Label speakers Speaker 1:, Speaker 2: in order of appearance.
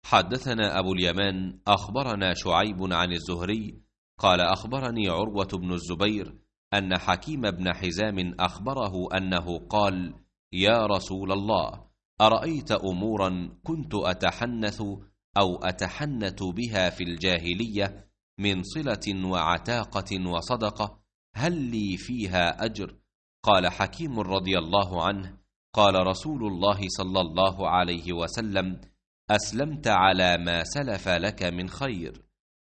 Speaker 1: حدثنا أبو اليمان أخبرنا شعيب عن الزهري قال أخبرني عروة بن الزبير أن حكيم بن حزام أخبره أنه قال: يا رسول الله، أرأيت أمورا كنت أتحنث أو أتحنت بها في الجاهلية من صلة وعتاقة وصدقة، هل لي فيها أجر؟ قال حكيم رضي الله عنه: قال رسول الله صلى الله عليه وسلم: أسلمت على ما سلف لك من خير.